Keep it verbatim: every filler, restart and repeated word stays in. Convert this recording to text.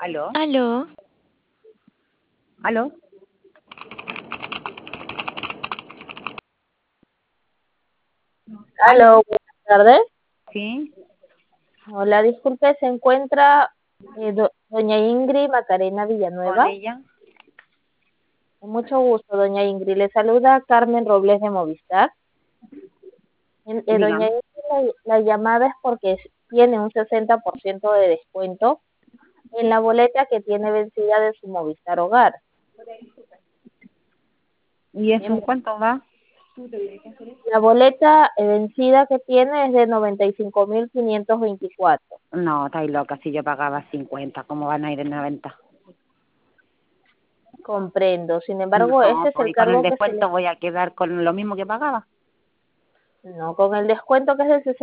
¿Aló? Aló, ¿Aló? Aló, ¿Aló? buenas tardes. Sí, Hola, disculpe, se encuentra eh, do- doña Ingrid Macarena con Villanueva. ella. Con mucho gusto, doña Ingrid. Le saluda Carmen Robles de Movistar. En- eh, doña Dígame. Ingrid, la, la llamada es porque s- tiene un sesenta por ciento de descuento en la boleta que tiene vencida de su Movistar Hogar. ¿Y eso Bien, en cuánto va? la boleta eh, vencida que tiene es de noventa y cinco mil quinientos veinticuatro. No, estáis loca, si yo pagaba cincuenta, ¿cómo van a ir en noventa? Comprendo. Sin embargo, ese No, es pues, el y con el cargo que se descuento le... voy a quedar con lo mismo que pagaba. No, con el descuento que es del